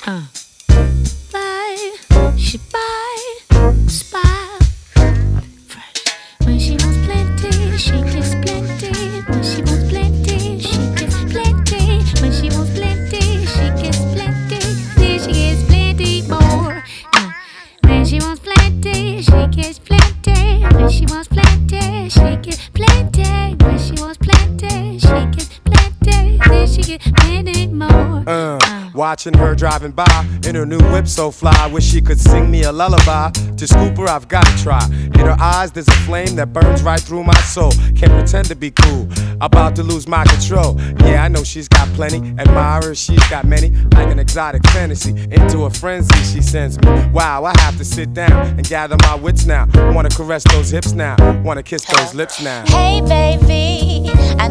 Buy, she buy, spy. When she wants plenty, she gets plenty. When she wants plenty, she gets plenty. When she wants plenty, she gets plenty. Then she gets plenty more. When she wants plenty, she gets plenty. When she wants plenty, she gets plenty. When she wants plenty, she gets plenty. Then she gets plenty more. Watching her driving by in her new whip so fly, wish she could sing me a lullaby. To scoop her, I've gotta try. In her eyes, there's a flame that burns right through my soul. Can't pretend to be cool, about to lose my control. Yeah, I know she's got plenty admirers, she's got many, like an exotic fantasy. Into a frenzy, she sends me. Wow, I have to sit down and gather my wits now. Wanna caress those hips now, wanna kiss those lips now. Hey, baby,